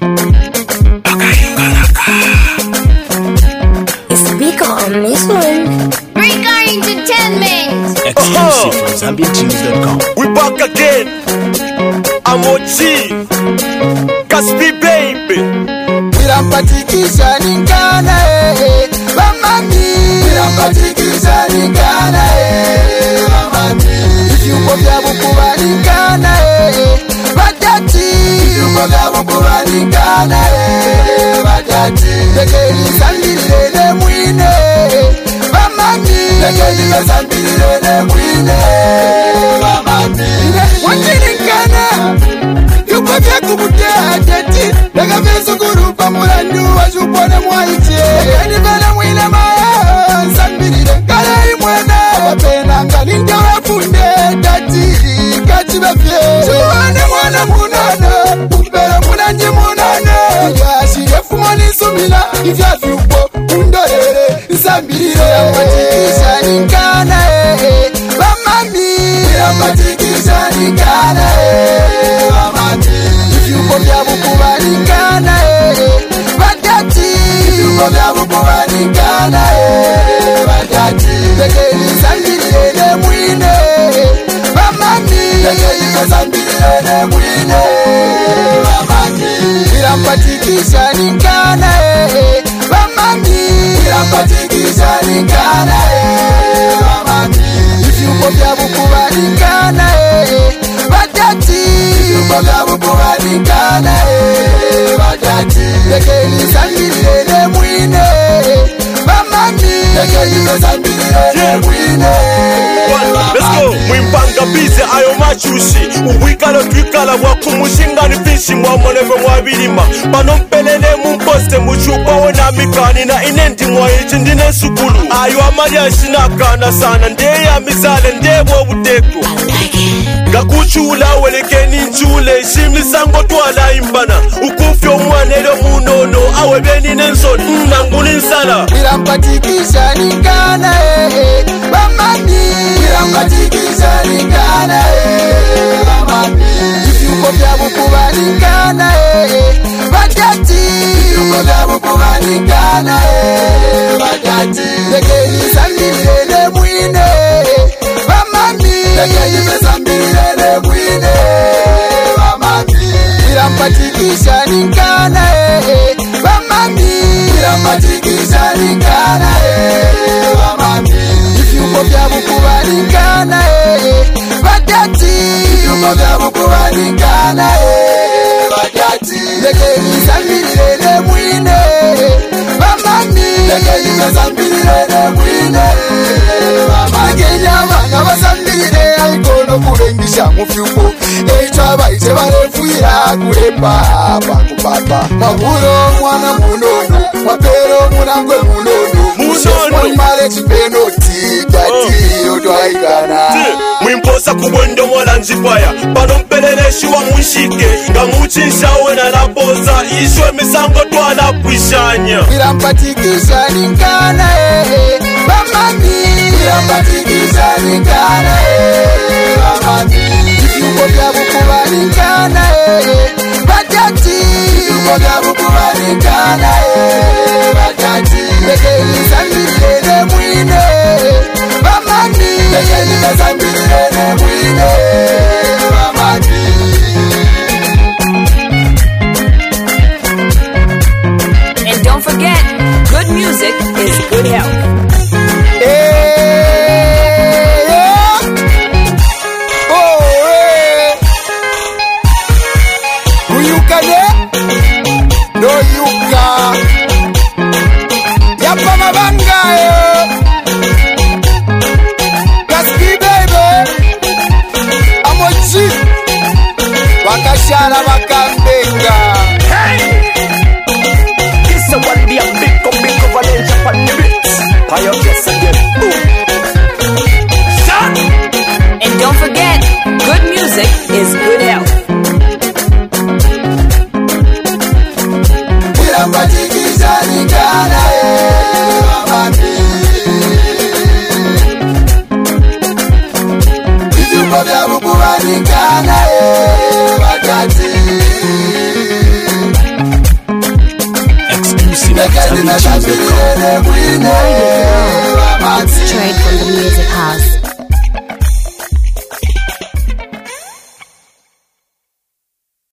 Speaker on this one. Breaker Entertainment. Exclusive from ZambianTunes.com. We back again. Amochi Kaspi baby. Wirampatikisha ningana Mamani Wirampatikisha ningana Mamani Ivyuko vyabu kuwa ningana Badati Ivyuko vyabu kuwa ningana Badati Legeli sambirele mwine Mamani Legeli sambirele mwine Mamani Wakiningana Yuko vyaku mutati Lega vesu kurupa mulandu wa jupone mwaite Legeli vela mwine maa Sambirele kala imwene Wapena ngalinda wafunde Tatiri kachiba fye Chuwane mwana munana Umpera munanje munana Yashire fumoni sumila Ifya vyupo undorere Sambirele Wirampatikisha ningana Bamami Wirampatikisha ningana Bamami Ivyuko vyabu kuwa ningana Badati Ivyuko vyabu kuwa ningana Badati Legeli sambirele mwine Bamami Legeli sambirele mwine Bamami Wirampatikisha ningana Bamami Wirampatikisha ningana Bamami Ivyuko vyabu kuwa ningana Badati Ivyuko vyabu kuwa ningana Badati Legeli sambirele mwine Bamami Legeli sambirele mwine Let's go. Mwimpanga bize ayo machushi Uwikalo twikala wakumushinga nifishi Mwamoneve mwabirima Pano mpelele mumposte Muchupa wona mikani na inendi mwaichi ndine sukulu Ayo amari ashinakana sana Ndeya mizale ndebo uteko Gakuchula welekeni nchule Ishimli sango tuwala imbana Ukufyo mwanelo munono Awe beni nensoni Nanguni nsala Wirampatikisha ningana Bamami Wirampatikisha ningana Bamami Ivyuko vyabu kuwa ningana Badati Ivyuko vyabu kuwa ningana Badati Legeli sambirele mwine Bamami Legeli sambirele mwine Bamami Wirampatikisha ningana Bamami Wirampatikisha ningana Bamami Ivyuko vyabu kuwa ningana Badati Ivyuko vyabu kuwa ningana Badati Legeli sambirele mwine Bamami Legeli sambirele mwine Bamami Genyama basambirele Aikono kurengisha mufyuko Echa baite barefuira kurepa Bakupapa Maburo mwana munono Mapero munangwe munono Munono Mare chipenoti Dati odwaikana Mwimposa kubwendo mola njipaya Pano mpeleleshi wa mwishike Ngamuchisha wena napoza Ishwe misango tuwana puishanya Wirampatikisha ningana Bamami Wirampatikisha ningana Bamami Ivyuko vyabu kuwa ningana Badati Ivyuko vyabu kuwa ningana Badati Legeli sambirele mwine Bamami Legeli sambirele mwine Bamami And don't forget, good music is good health. Wakashara wakambenga This is one be a big Valencia on the beats. Pay up yes again. Boom. Shot. And don't forget, good music is good health. Straight from the music house.